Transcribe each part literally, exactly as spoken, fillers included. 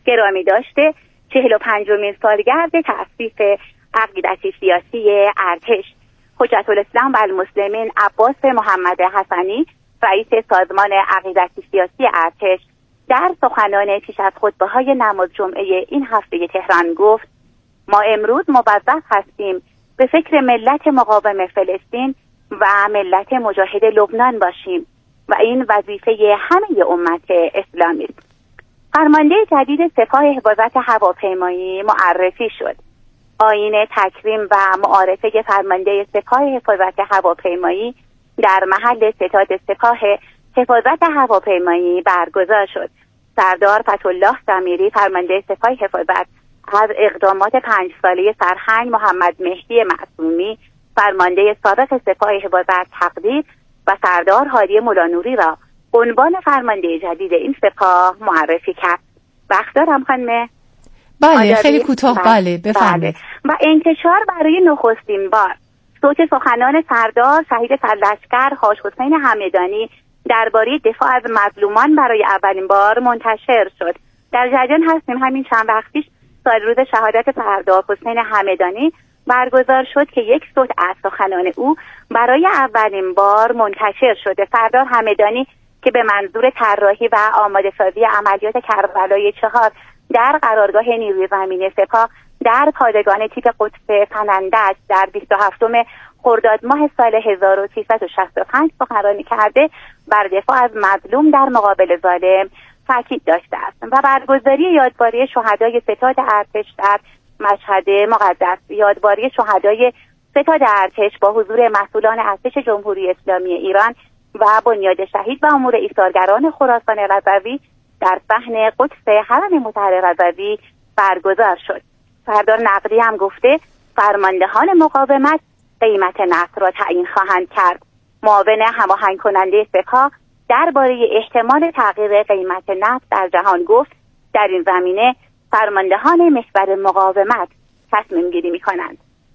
گرامی داشته چهل و پنجمین سالگرد تأسیس عقیدتی سیاسی ارتش. حجت الاسلام و المسلمین عباس محمد حسنی رئیس سازمان عقیدتی سیاسی ارتش در سخنان پیش از خطبه‌های نماز جمعه این هفته تهران گفت: ما امروز موظف هستیم به فکر ملت مقاوم فلسطین و ملت مجاهد لبنان باشیم و این وظیفه همه امت اسلامی است. فرمانده جدید سپاه حفاظت هواپیمایی معرفی شد. آیین تکریم و معارفه فرمانده سپاه حفاظت هواپیمایی در محل ستاد سپاه حفاظت هواپیمایی برگزار شد. سردار فتح‌الله ضمیری فرمانده سپاه حفاظت از اقدامات پنج ساله سرهنگ محمد مهدی معصومی فرمانده سابق سپاه حفاظت تقدیر و سردار هادی مولانوری را عنوان فرمانده جدید این سپاه معرفی کرد. وقت دارم خانم؟ بله خیلی کوتاه. بله بفرمایید. و انتشار برای نخستین بار صوت سخنان سردار شهید سرلشکر حاج حسین همدانی درباره دفاع از مظلومان برای اولین بار منتشر شد. در جریان هستیم. همین چند وقت پیش سالروز شهادت سردار حسین همدانی برگزار شد که یک صوت از سخنان او برای اولین بار منتشر شده. سردار همدانی که به منظور طراحی و آماده سازی عملیات کربلای چهار در قرارگاه نیروی زمینی سپاه در پادگان تیپ قدس فنندج در بیست و هفتم خرداد ماه سال هزار و سیصد و شصت و پنج سخنرانی کرده بر دفاع از مظلوم در مقابل ظالم تاکید داشته است و برگزاری یادباری شهدای ستاد ارتش در مشهد مقدس. یادباری شهدای ستاد ارتش با حضور مسئولان ارتش جمهوری اسلامی ایران و بنیاد شهید و امور ایثارگران خراسان رضوی در صحن قدس حرم مطهر رضوی برگزار شد. سردار نقدی هم گفته فرماندهان مقاومت قیمت نفت را تعیین خواهند کرد. معاون هماهنگ کننده سپاه درباره احتمال تغییر قیمت نفت در جهان گفت در این زمینه فرماندهان محور مقاومت تصمیم گیری می کنند.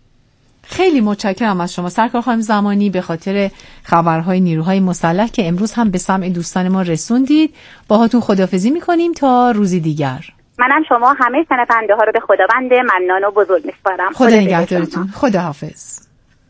خیلی متشکرم از شما سرکار خانم زمانی به خاطر خبرهای نیروهای مسلح که امروز هم به سمع دوستان ما رسوندید. باهاتون خداحافظی میکنیم تا روزی دیگر. منم شما همه شنونده ها رو به خداوند منان و بزرگ میسپارم. خدا نگهدارتون. خداحافظ.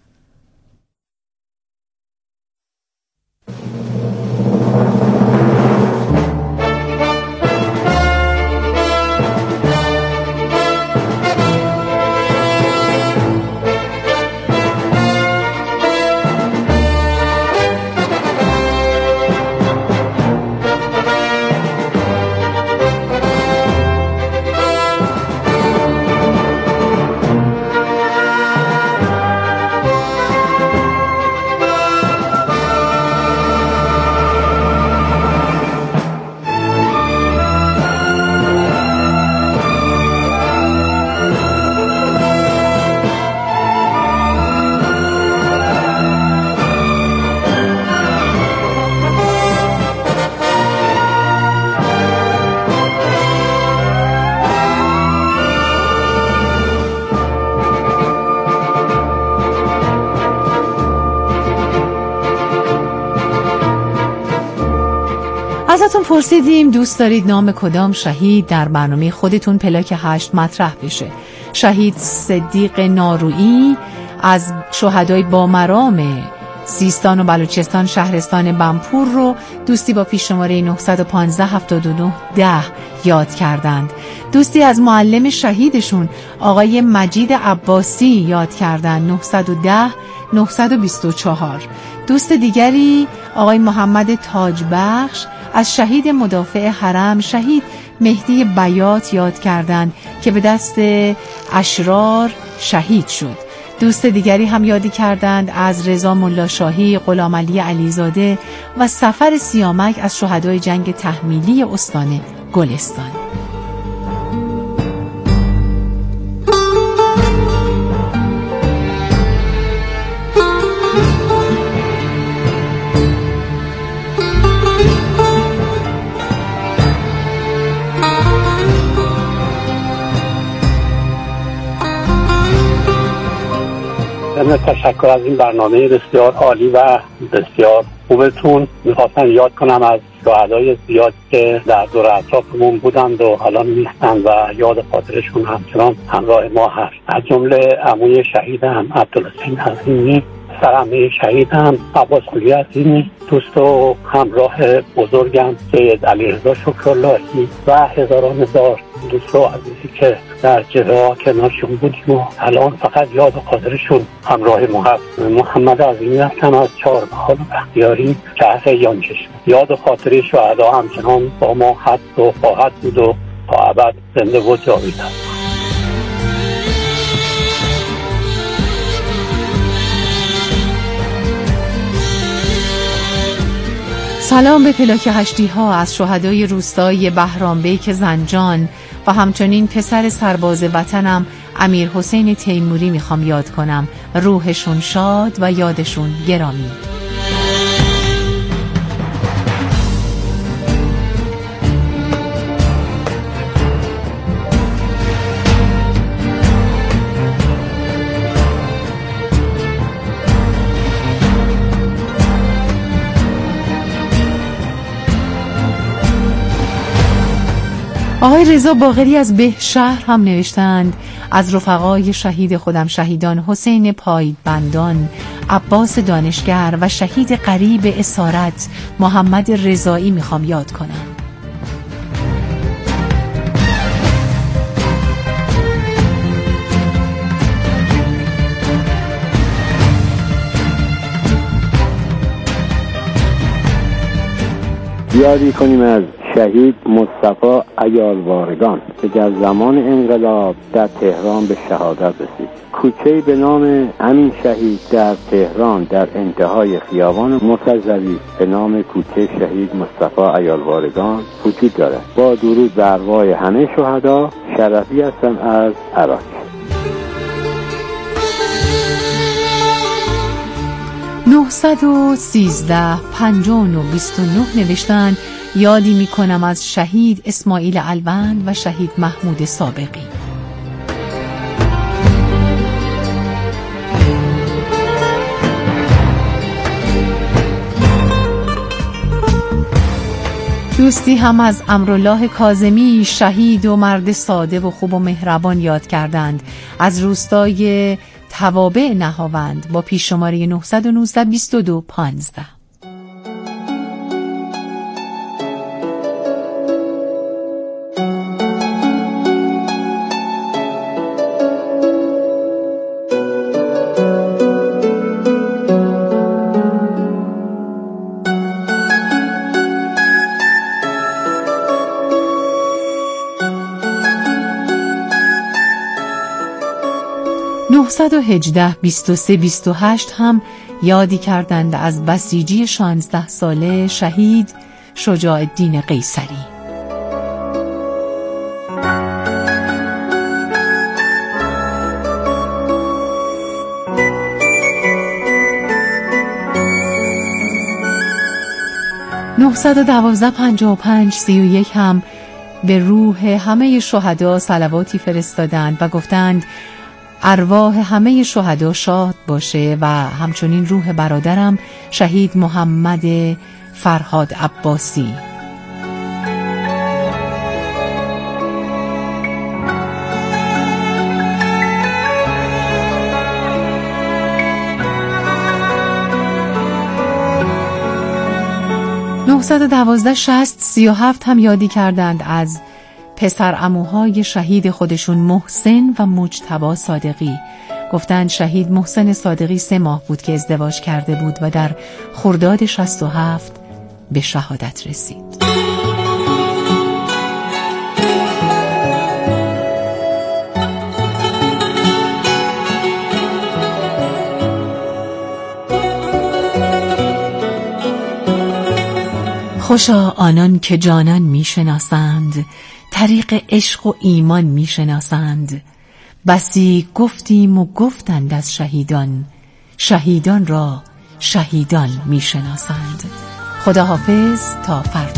ازتون پرسیدیم دوست دارید نام کدام شهید در برنامه خودتون پلاک هشت مطرح بشه. شهید صدیق نارویی از شهدای با مرام سیستان و بلوچستان شهرستان بمپور رو دوستی با پیش شماره نه یک پنج هفتاد و نه ده یاد کردند. دوستی از معلم شهیدشون آقای مجید عباسی یاد کردند نه یک ده نه دو چهار. دوست دیگری آقای محمد تاجبخش از شهید مدافع حرم شهید مهدی بیات یاد کردند که به دست اشرار شهید شد. دوست دیگری هم یادی کردند از رضا ملاشاهی، غلامعلی علیزاده و سفر سیامک از شهدای جنگ تحمیلی استان گلستان. من تشکر از این برنامه بسیار عالی و بسیار خوبتون. میخواستم یاد کنم از شهدای زیاد که در دور اطرافمون بودند و حالا نیستند و یاد خاطرشون همچنان همراه ما هست. از جمله عموی شهیدم عبدالحسین عظیمی، سرعمه شهیدم عباس قلی عظیمی، دوست و همراه بزرگم سید علیرضا شکراللهی و هزاران هزار دوست و عزیزی که در جبهه‌ها کنارشون بودیم و الان فقط یاد و خاطرشون همراه ما هست. محمد عظیمی هستم از چهارمحال بختیاری شهر یانچشم. یاد و خاطر شهدا همچنان با ما هست و خواهد بود و تا ابد زنده و جاوید است. سلام به پلاک هشتی ها از شهدای روستای بهرامبیک زنجان و همچنین پسر سرباز وطنم امیر حسین تیموری میخوام یاد کنم. روحشون شاد و یادشون گرامی. آقای رضا باقری از بهشهر هم نوشتند از رفقای شهید خودم شهیدان حسین پایبندان، عباس دانشگر و شهید قریب اسارت محمد رضایی میخوام یاد کنم. یادی کنیم از شهید مصطفی عیالوارگان که در زمان انقلاب در تهران به شهادت رسید. کوچه‌ای به نام همین شهید در تهران در انتهای خیابان مرتضوی به نام کوچه شهید مصطفی عیالوارگان وجود دارد. با درود به ارواح همه شهدا، شرفی هستم از عراق. نهصد و سیزده پنجاه و نه بیست و نه نوشتند یادی می کنم از شهید اسماعیل الوند و شهید محمود سابقی. دوستی هم از امرالله کاظمی شهید و مرد ساده و خوب و مهربان یاد کردند از روستای توابع نهاوند با پیش شماره نهصد و نوزده بیست و دو پانزده. نهصد و هجده بیست و سه بیست و هشت هم یادی کردند از بسیجی شانزده ساله شهید شجاع الدین قیصری. نهصد و دوازده پنجاه و پنج سی و یک هم به روح همه شهدا صلواتی فرستادند و گفتند ارواح همه شهدا شاد باشه و همچنین روح برادرم شهید محمد فرهاد عباسی. نهصد و دوازده شصت سی و هفت هم یادی کردند از پسر عموهای شهید خودشون محسن و مجتبی صادقی. گفتند شهید محسن صادقی سه ماه بود که ازدواج کرده بود و در خرداد شصت و هفت به شهادت رسید. خوشا آنان که جانان میشناسند، طریق عشق و ایمان میشناسند. بسی گفتیم و گفتند از شهیدان، شهیدان را شهیدان میشناسند. خدا حافظ تا فردا.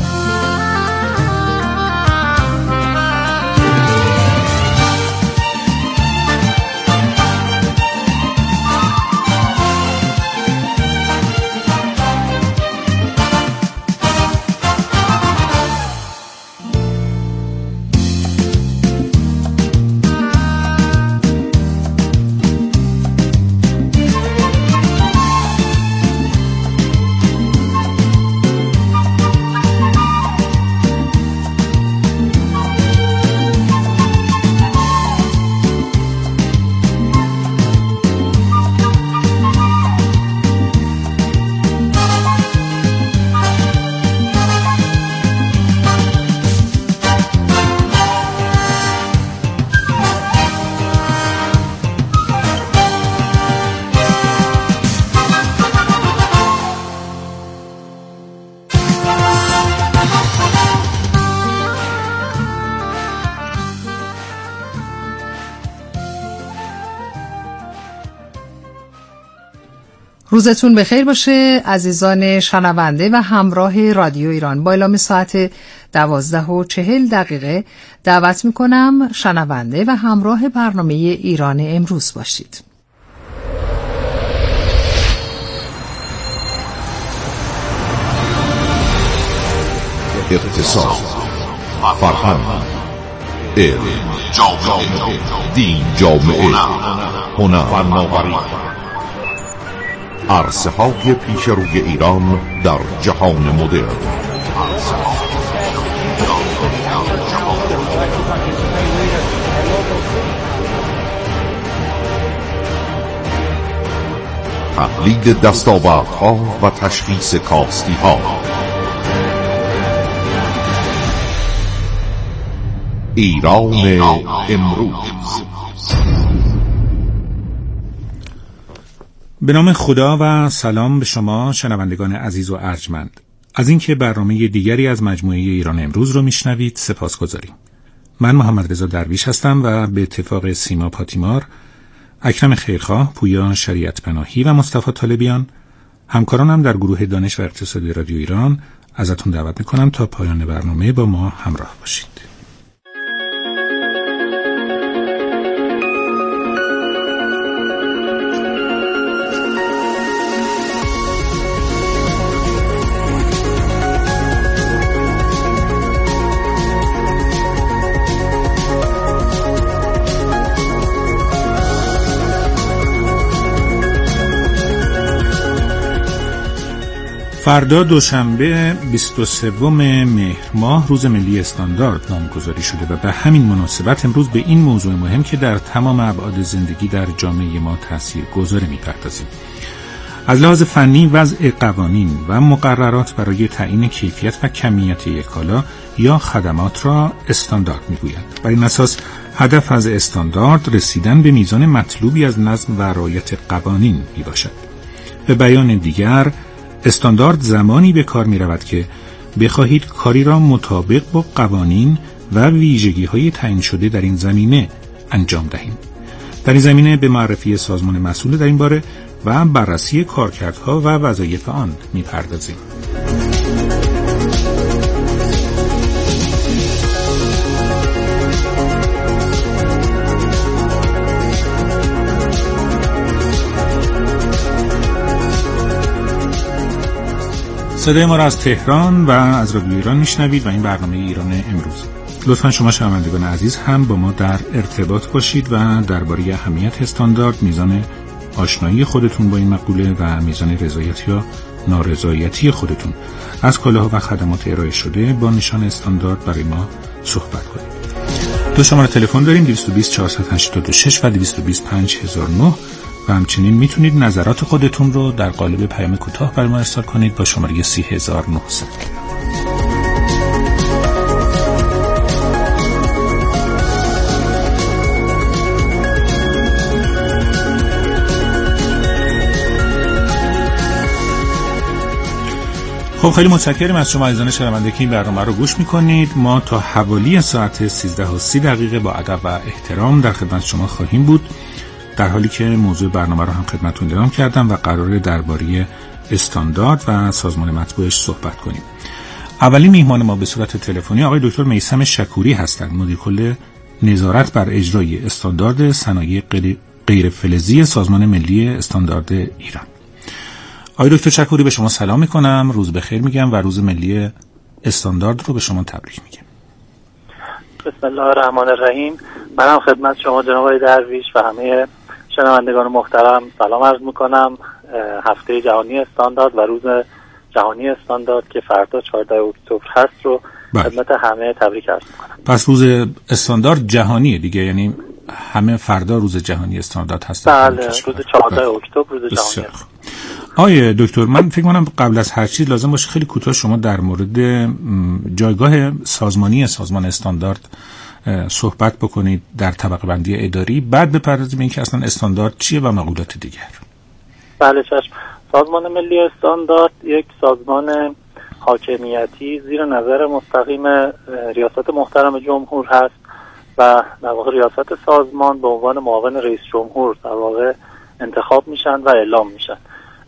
روزتون بخیر باشه عزیزان شنونده و همراه رادیو ایران. با اعلام ساعت دوازده و چهل دقیقه دعوت میکنم شنونده و همراه برنامه ایران امروز باشید. اقتصاد، فرهنگ، علم، جامعه، دین، جامعه، هنر، فناوری، عرصه‌های پیش روی ایران در جهان مدرن. تحلیل دستاوردها و تشخیص کاستی‌ها. ایران امروز. به نام خدا و سلام به شما شنوندگان عزیز و ارجمند. از اینکه برنامه دیگری از مجموعه ایران امروز رو میشنوید سپاسگزاریم. من محمد رضا درویش هستم و به اتفاق سیما پاتیمار، اکرم خیرخواه، پویا شریعت پناهی و مصطفی طالبیان، همکارانم در گروه دانش و اقتصادی رادیو ایران، ازتون دعوت میکنم تا پایان برنامه با ما همراه باشید. فردا دوشنبه بیست و سوم مهر ماه روز ملی استاندارد نامگذاری شده و به همین مناسبت امروز به این موضوع مهم که در تمام ابعاد زندگی در جامعه ما تاثیرگذار می‌پردازیم. از لحاظ فنی وضع قوانین و مقررات برای تعیین کیفیت و کمیت یک کالا یا خدمات را استاندارد می‌گویند. بر این اساس هدف از استاندارد رسیدن به میزان مطلوبی از نظم و رعایت قوانین میباشد. به بیان دیگر، استاندارد زمانی به کار می رود که بخواهید کاری را مطابق با قوانین و ویژگی های تعیین شده در این زمینه انجام دهید. در این زمینه به معرفی سازمان مسئول در این باره و بررسی کارکردها و وظایف آن می پردازیم. صدای ما را از تهران و از رادیو ایران میشنوید و این برنامه ایران امروز. لطفاً شما شنوندگان عزیز هم با ما در ارتباط باشید و درباره اهمیت استاندارد، میزان آشنایی خودتون با این مقوله و میزان رضایت یا نارضایتی خودتون از کالاها و خدمات ارائه شده با نشان استاندارد برای ما صحبت کنید. دو شماره تلفن داریم: دویست و بیست چهارصد و هشتاد و شش و دویست و بیست پنج هزار و نه و همچنین میتونید نظرات خودتون رو در قالب پیام کوتاه برای ما ارسال کنید با شماره سی هزار و نهصد. خب خیلی متشکرم از شما عزیزان شنونده که این برنامه رو گوش میکنید. ما تا حوالی ساعت سیزده و سی دقیقه با ادب و احترام در خدمت شما خواهیم بود، در حالی که موضوع برنامه رو هم خدمتتون اعلام کردم و قراره درباره استاندارد و سازمان مطبوعش صحبت کنیم. اولین میهمان ما به صورت تلفنی آقای دکتر میثم شکوری هستند، مدیر کل نظارت بر اجرای استاندارد صنایع غیر فلزی سازمان ملی استاندارد ایران. آقای دکتر شکوری به شما سلام میکنم، روز بخیر میگم و روز ملی استاندارد رو به شما تبریک میگم. بسم الله الرحمن الرحیم. منم خدمت شما جناب آقای درویش و همه شنوندگان محترم سلام عرض میکنم. هفته جهانی استاندارد و روز جهانی استاندارد که فردا چهاردهم اکتبر هست رو خدمت همه تبریک عرض میکنم. پس روز استاندارد جهانیه دیگه، یعنی همه فردا روز جهانی استاندارد هست. بله، روز چهاردهم اکتبر روز جهانی است. آیه دکتر، من فکر کنم قبل از هر چیز لازم باشه خیلی کوتاه شما در مورد جایگاه سازمانی سازمان استاندارد صحبت بکنید در طبقه بندی اداری، بعد بپردازیم اینکه اصلا استاندارد چیه و مقولات دیگر. بله چشم. سازمان ملی استاندارد یک سازمان حاکمیتی زیر نظر مستقیم ریاست محترم جمهور هست و در واقع ریاست سازمان به عنوان معاون رئیس جمهور در واقع انتخاب میشن و اعلام میشن.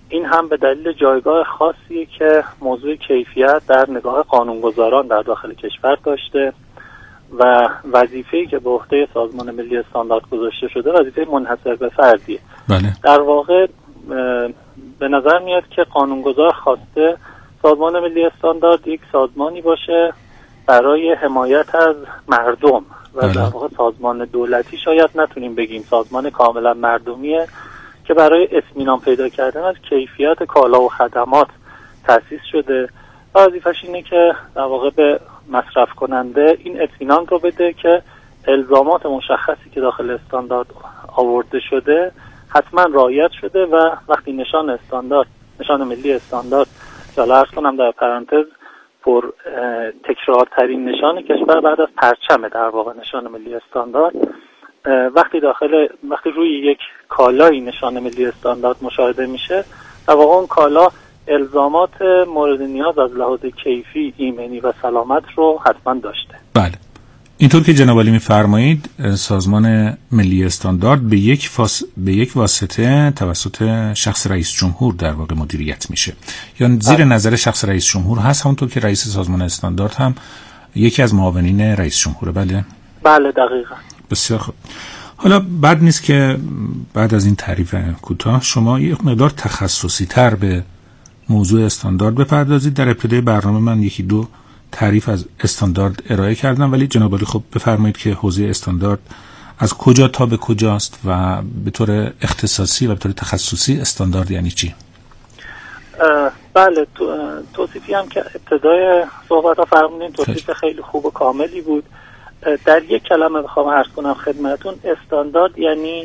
این هم به دلیل جایگاه خاصیه که موضوع کیفیت در نگاه قانونگذاران در داخل کشور داشته و وظیفه‌ای که به عهده سازمان ملی استاندارد گذاشته شده وظیفه منحصر به فردیه. بله. در واقع به نظر میاد که قانونگذار خواسته سازمان ملی استاندارد یک سازمانی باشه برای حمایت از مردم و بله. در واقع سازمان دولتی شاید نتونیم بگیم، سازمان کاملا مردمیه که برای اطمینان پیدا کردن از کیفیت کالا و خدمات تأسیس شده و وظیفه‌اش اینه که در واقع به مصرف کننده این اطمینان رو بده که الزامات مشخصی که داخل استاندارد آورده شده حتما رعایت شده و وقتی نشان استاندارد، نشان ملی استاندارد که حالا عرض کنم در پرانتز پر تکرارترین نشان کشور بعد از پرچم در واقع نشان ملی استاندارد، وقتی داخل وقتی روی یک کالایی نشان ملی استاندارد مشاهده میشه در واقع اون کالا الزامات مورد نیاز از لحاظ کیفی، ایمنی و سلامت رو حتما داشته. بله. اینطور که جناب عالی می‌فرمایید سازمان ملی استاندارد به یک فاس... به یک واسطه توسط شخص رئیس جمهور در واقع مدیریت میشه. یا زیر بله. نظر شخص رئیس جمهور هست، همونطور که رئیس سازمان استاندارد هم یکی از معاونین رئیس جمهوره. بله. بله دقیقاً. بسیار خوب. حالا بد نیست که بعد از این تعریف کوتاه شما یک مقدار تخصصی تر به موضوع استاندارد بپردازید. در ابتدای برنامه من یکی دو تعریف از استاندارد ارائه کردم، ولی جناب عالی خب بفرمایید که حوزه استاندارد از کجا تا به کجاست و به طور اختصاصی و به طور تخصصی استاندارد یعنی چی؟ بله، توصیفی هم که ابتدای صحبت ها فرمودین توصیف خیلی خوب و کاملی بود. در یک کلمه بخوام عرض کنم خدمتون، استاندارد یعنی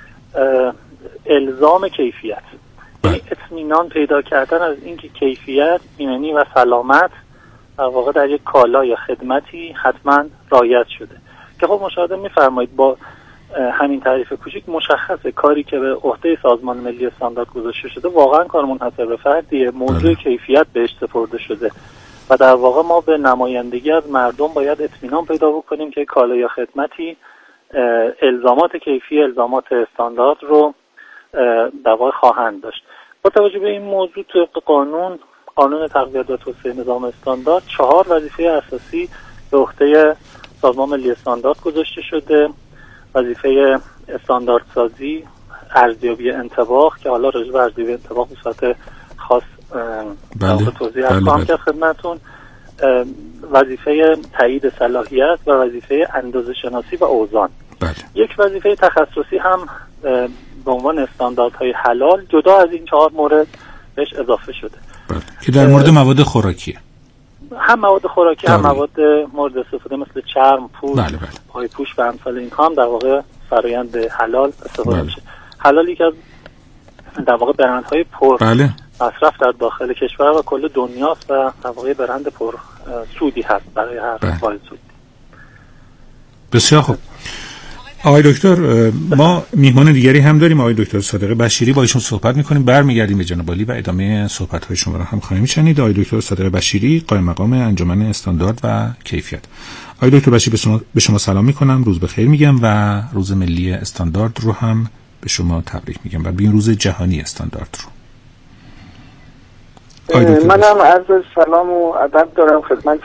الزام کیفیت، یعنی اطمینان پیدا کردن از اینکه کیفیت، ایمنی و سلامت در واقع در یک کالا یا خدمتی حتما رعایت شده. که خب مشاهده می‌فرمایید با همین تعریف کوچیک مشخصه کاری که به عهده سازمان ملی استاندارد گذاشته شده واقعا کار منحصر به فردیه. موضوع کیفیت بهش سپرده شده و در واقع ما به نمایندگی از مردم باید اطمینان پیدا بکنیم که کالا یا خدمتی الزامات کیفی، الزامات استاندارد رو در واقع خواهند داشت. با توجه به این موضوع طبق قانون قانون تقویت و توسعه نظام استاندارد چهار وظیفه اساسی به عهده سازمان ملی استاندارد گذاشته شده. وظیفه استانداردسازی، ارزیابی انطباق که حالا راجع به ارزیابی انطباق به صورت خاص بله. توضیح ارزام کرد خدمتون. وظیفه تایید صلاحیت و وظیفه اندازه شناسی و اوزان. بله. یک وظیفه تخصصی هم به عنوان استانداردهای حلال جدا از این چهار مورد بهش اضافه شده. بله. که در مورد مواد خوراکیه. هم مواد خوراکی هم مواد مورد استفاده مثل چرم، پوست، بله بله. پای پوش و امثال اینها هم در واقع فرآیند حلال استفاده بله. میشه. حلال یک از در واقع برندهای پر بله. مصرف در داخل کشور و کل دنیاست و در واقع برند پر سودی هست برای هر واحد سود. بسیار خوب. آقای دکتر، ما میهمان دیگری هم داریم، آقای دکتر صادق بشیری، با ایشون صحبت میکنیم، برمیگردیم به جناب عالی و ادامه صحبت های شما را هم خواهیم شنید. آقای دکتر صادق بشیری، قائم مقام انجمن استاندارد و کیفیت. آقای دکتر بشیری، به شما به شما سلام میکنم، روز بخیر میگم و روز ملی استاندارد رو هم به شما تبریک میگم و به این روز جهانی استاندارد رو. منم عرض سلام و ادب دارم خدمت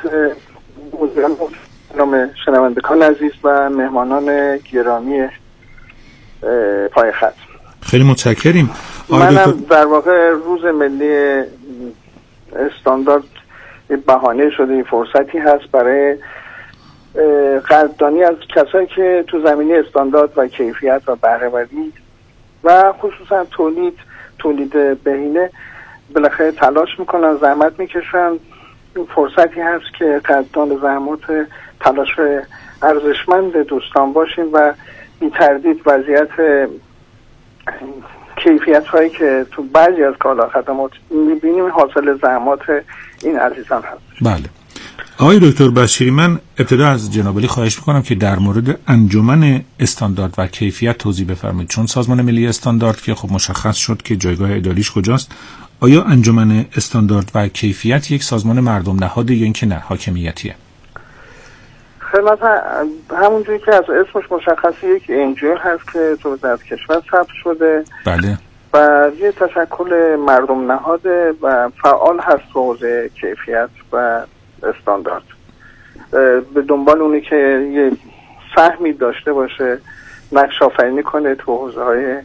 نام شنوندگان عزیز و مهمانان گرامی پای خط. خیلی متشکریم. منم در واقع روز ملی استاندارد بهانه شده، فرصتی هست برای قدردانی از کسایی که تو زمینه استاندارد و کیفیت و بهره‌وری و خصوصا تولید تولید بهینه بالاخره تلاش میکنن، زحمت میکشن. این فرصتی هست که قدردان زحمات تلاش ارزشمند دوستان باشیم و بی تردید وضعیت کیفیت هایی که تو بعضی از کالا خدمات میبینیم حاصل زحمات این عزیزان هست. بله. آقای دکتر بشیری، من ابتدا از جناب عالی خواهش میکنم که در مورد انجمن استاندارد و کیفیت توضیح بفرمایید، چون سازمان ملی استاندارد که خب مشخص شد که جایگاه اداریش کجاست. آیا انجمن استاندارد و کیفیت یک سازمان مردم نهاده یا اینکه نه حاکمیتیه؟ خدمت همونجوری که از اسمش مشخصه یک انجیو هست که تو در کشور ثبت شده. بله. و یه تشکل مردم نهاده و فعال هست تو حوزه کیفیت و استاندارد، به دنبال اونی که یه سهمی داشته باشه، نقش آفرینی کنه تو حوزه های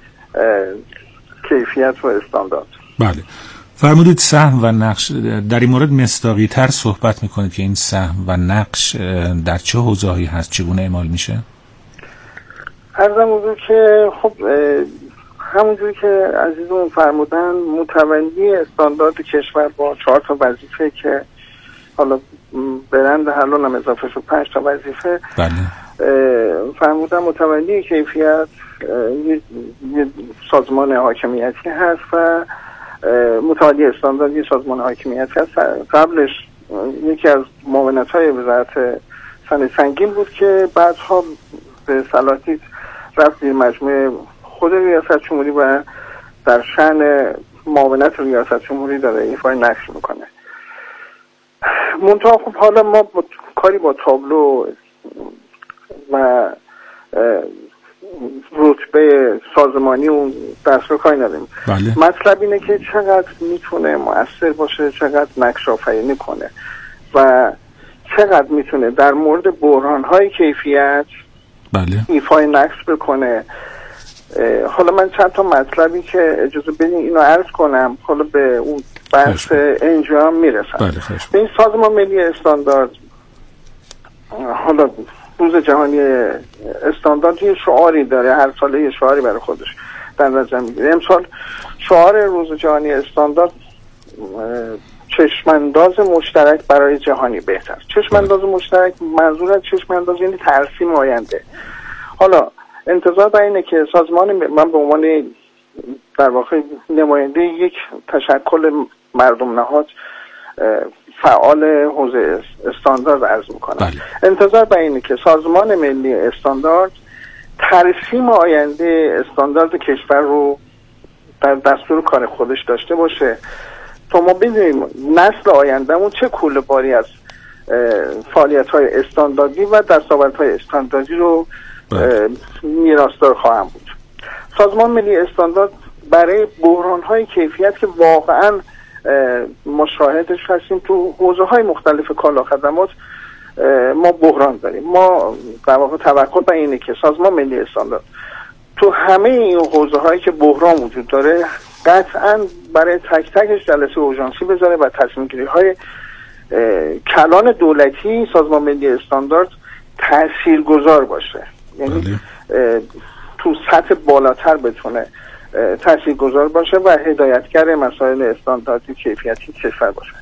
کیفیت و استاندارد. بله، فرمودید سهم و نقش. در این مورد مصداقی تر صحبت میکنید که این سهم و نقش در چه حوزه هایی هست، چگونه اعمال میشه؟ عرضم حضور که خب همونجوری که عزیزمون فرمودن، متولی استاندارد کشور با چهار تا وظیفه که حالا برند حلال هم اضافه شد پنج تا وظیفه. بله. فرمودن متولی کیفیت یه سازمان حاکمیتی هست و متولی استاندارد یه سازمان حاکمیتی هست. قبلش یکی از معاونت‌های وزارت صنایع سنگین بود که بعدها به صلاحیت رفت زیر مجموعه خود ریاست جمهوری و در شأن معاونت ریاست جمهوری داره ایفای نقش میکنه. منتها خب حالا ما با کاری با تابلو و رتبه سازمانی اون دستگاه کاری نداریم. بله. مطلب اینه که چقدر میتونه مؤثر باشه، چقدر نقش آفرینی کنه و چقدر میتونه در مورد بحران‌های کیفیت بله. ایفای نقش بکنه. حالا من چند تا مطلبی که اجازه بدین اینو عرض کنم، حالا به اون بحث انجام میرسم. بله. به این سازمان ملی استاندارد، حالا روز جهانی استاندارد یه شعاری داره، هر ساله یه شعاری برای خودش در نظر میگیره. امسال شعار روز جهانی استاندارد چشمانداز مشترک برای جهانی بهتر. چشمانداز مشترک منظور از چشمانداز یعنی ترسیم آینده. حالا انتظار بر اینه که سازمان، من به عنوان در واقع نماینده یک تشکل مردم نهاد فعال حوزه استاندارد عرض میکنم. بله. انتظار بر اینه که سازمان ملی استاندارد ترسیم آینده استاندارد کشور رو در دستور کار خودش داشته باشه تا ما بدونیم نسل آیندهمون چه کوله باری از فعالیت‌های استانداردی و دستاوردهای استانداردی رو میراثدار خواهم بود. سازمان ملی استاندارد برای بحران‌های کیفیت که واقعاً ما شاهدش هستیم تو حوزه‌های مختلف کالا خدمات ما بحران داریم. ما در واقع توقع بر اینه که سازمان ملی استاندارد تو همه این حوزه‌هایی که بحران وجود داره قطعاً برای تک تکش جلسه اورژانسی بذاره و تصمیم گیری‌های کلان دولتی سازمان ملی استاندارد تاثیرگذار باشه. یعنی تو سطح بالاتر بتونه تاثیرگذار باشه و هدایتگر مسائل استانداردی کیفیتی کشور باشه.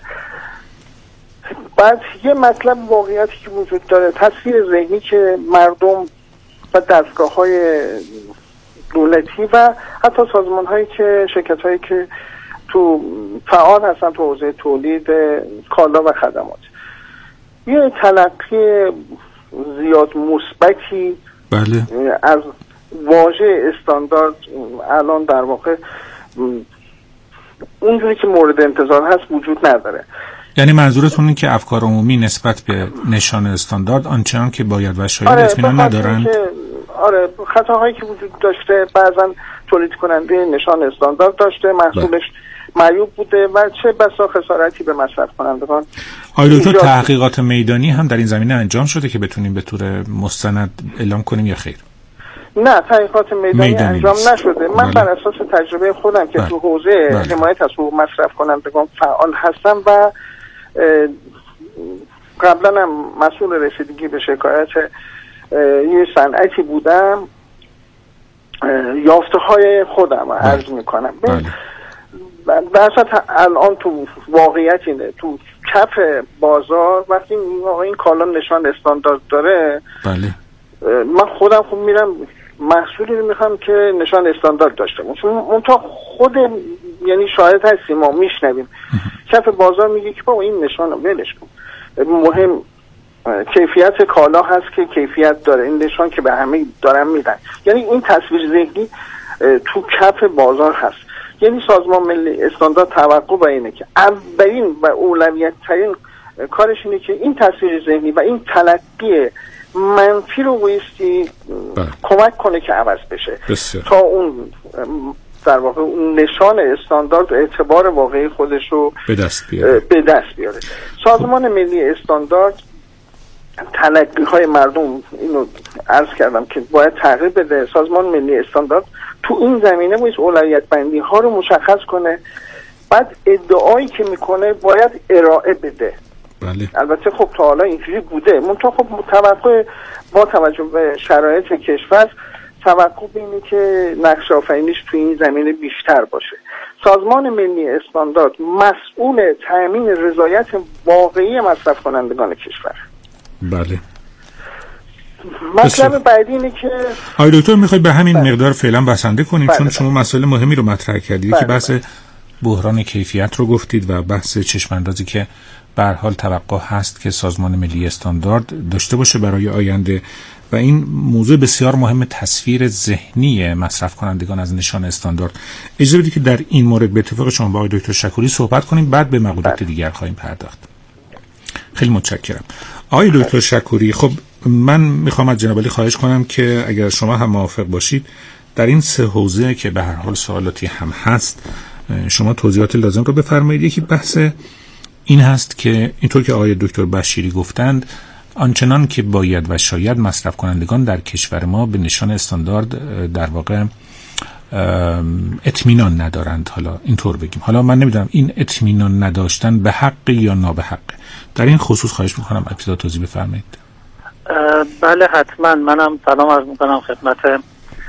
بعد یه مطلب واقعیتی که وجود داره، تصویر ذهنی که مردم و دستگاه‌های دولتی و حتی سازمان‌هایی که شرکت‌هایی که تو فعال هستن تو حوزه تولید کالا و خدمات یه تلقی زیاد مثبتی بله. از واژه استاندارد الان در واقع اونجوری که مورد انتظار هست وجود نداره. یعنی منظورتون اینه که افکار عمومی نسبت به نشان استاندارد آنچنان که باید و شاید آره اطمینان ندارند؟ آره، خطاهایی که وجود داشته، بعضا تولید کننده نشان استاندارد داشته، محصولش معیوب بوده و چه بسا خسارتی به مصرف کنندگان. آیا دکتر تحقیقات میدانی هم در این زمینه انجام شده که بتونیم به طور مستند اعلام کنیم یا خیر؟ نه، تحقیقات میدانی, میدانی انجام نیست. نشده. من بله. بر اساس تجربه خودم که بله. تو حوزه بله. حمایت از حقوق مصرف کنندگان فعال هستم و قبلا هم مسئول رسیدگی به شکایت یه صنعتی بودم، یافته های خودم عرض میکنم. بله. در اصل الان تو واقعیت اینه، تو کف بازار وقتی این کالا نشان استاندارد داره بله. من خودم خود میرم محصولی رو میخوام که نشان استاندارد داشته باشه. اون تا خود یعنی شاهد هستیم، ما میشنویم کف بازار میگه که با این نشان ولش کن، مهم کیفیت کالا هست که کیفیت داره، این نشان که به همه دارن میدن. یعنی این تصویر ذهنی تو کف بازار هست. یعنی سازمان ملی استاندارد توقع بر اینه که اولین و اولویت ترین کارش اینه که این تصویر ذهنی و این تلقی منفی رو بایستی کمک کنه که عوض بشه. بسیار. تا اون در واقع اون نشان استاندارد و اعتبار واقعی خودش رو به دست بیاره. به دست بیاره. سازمان ملی استاندارد تلقی های مردم اینو عرض کردم که باید تغییر بده. سازمان ملی استاندارد تو این زمینه باید اولویت بندی ها رو مشخص کنه، بعد ادعایی که میکنه باید ارائه بده. بله. البته خب تا حالا اینجوری بوده، منتها خب توقع با توجه به شرایط کشور توقع اینه که نقش آفرینیش تو این زمینه بیشتر باشه. سازمان ملی استاندارد مسئول تامین رضایت واقعی مصرف کنندگان کشور. بله. مطلب بعدی اینه که آقای دکتر میخواید به همین بله. مقدار فعلا بسنده کنیم بله. چون شما مسئله مهمی رو مطرح کردید بله. که بحث بحران کیفیت رو گفتید و بحث چشم‌اندازی که به هر حال توقع هست که سازمان ملی استاندارد داشته باشه برای آینده و این موضوع بسیار مهم تصویر ذهنی مصرف کنندگان از نشان استاندارد. اجازه بدید که در این مورد به اتفاق شما با آقای دکتر شکوری صحبت کنیم، بعد به مقولات دیگر خواهیم پرداخت. خیلی متشکرم. آقای دکتر شکوری، خب من میخوام از جناب علی خواهش کنم که اگر شما هم موافق باشید در این سه حوزه که به هر حال سوالاتی هم هست شما توضیحات لازم رو بفرمایید. یکی بحث این هست که اینطور که آقای دکتر بشیری گفتند آنچنان که باید و شاید مصرف کنندگان در کشور ما به نشان استاندارد در واقع اطمینان ندارند. حالا اینطور بگیم، حالا من نمیدونم این اطمینان نداشتن به حق یا نابحق، در این خصوص خواهش میکنم ابتدا توضیح بفرمایید. بله حتما. منم سلام عرض میکنم خدمت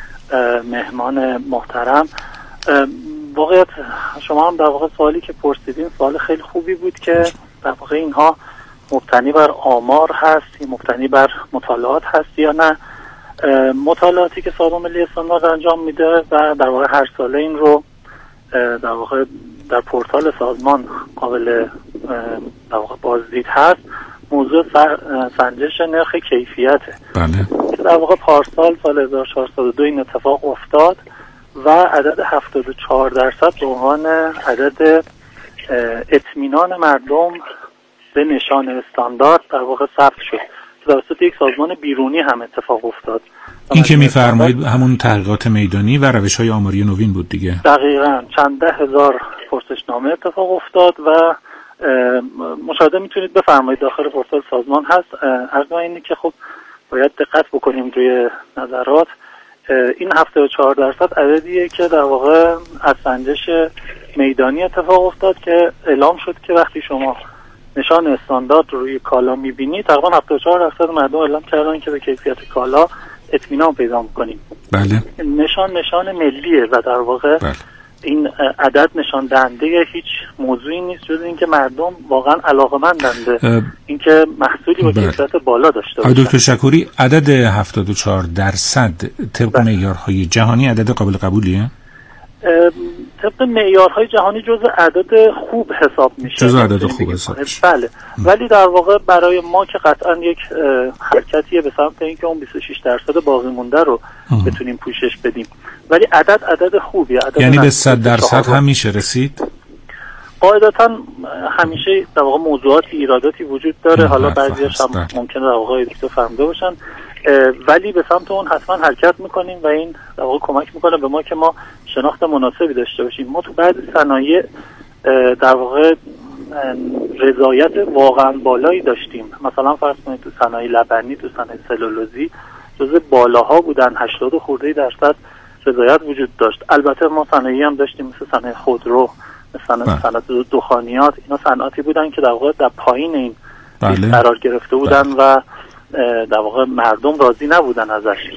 مهمان محترم. واقعیت شما هم در واقع سوالی که پرسیدین سوال خیلی خوبی بود که در واقع اینها مبتنی بر آمار هست، مبتنی بر مطالعات هست یا نه. مطالعاتی که سازمان ملی استاندارد انجام میده و در واقع هر ساله این رو در واقع در پورتال سازمان قابل در واقع بازدید هست، موضوع سنجش نرخ کیفیته. بله. که در واقع پارسال سال هزار و چهارصد و دو این اتفاق افتاد و عدد هفتاد و چهار درصد به عنوان عدد اطمینان مردم به نشان استاندارد در واقع ثبت شد. توسط یک سازمان بیرونی هم اتفاق افتاد. این که می‌فرمایید همون تحقیقات میدانی و روش‌های آماری نوین بود دیگه. دقیقاً چند ده هزار پرسشنامه اتفاق افتاد و مشاهده میتونید بفرمایید داخل پورتال سازمان هست. عرض اینه که خب باید دقت بکنیم روی نظرات. این هفتاد و چهار درصد عددیه که در واقع از سنجش میدانی اتفاق افتاد که اعلام شد که وقتی شما نشان استاندارد رو روی کالا میبینید تقریبا هفتاد و چهار درصد مردم اعلام کردن که به کیفیت کالا اطمینان پیدا میکنیم. بله. نشان نشان ملیه و در واقع بله. این عدد نشان دهنده هیچ موضوعی نیست جز اینکه مردم واقعا علاقه‌مندند به اینکه محصولی با کیفیت بالا داشته باشن. دکتر شکوری، عدد هفتاد و چهار درصد طبق معیارهای جهانی عدد قابل قبولیه؟ طبق معیارهای جهانی جزء عدد خوب حساب میشه. جزء عدد خوب حساب میشه. بله. م. ولی در واقع برای ما که قطعا یک حرکتیه به سمت اینکه اون بیست و شش درصد باقی مونده رو م. بتونیم پوشش بدیم. ولی عدد عدد خوبیه. عدد یعنی به صد درصد هم میشه رسید؟ قاعدتا همیشه در واقع موضوعات ایراداتی وجود داره. حالا بعضی‌هاش هم ممکنه در واقع دکتر فهمیده باشن، ولی به سمت اون حتما حرکت میکنیم و این در واقع کمک میکنه به ما که ما شناخت مناسبی داشته باشیم. ما تو بعضی صنایع در واقع رضایت واقعا بالایی داشتیم. مثلا فرض کنید تو صنایع لبنی، تو صنایع سلولوزی جزو بالاها بودن، هشتاد خورده درصد رضایت وجود داشت. البته ما صنایعی هم داشتیم مثل صنایع خودرو، مثلا صنعت دخانیات. اینا صنعتی بودن که در واقع در پایین این بله. قرار گرفته بودن بله. و در واقع مردم راضی نبودن ازش.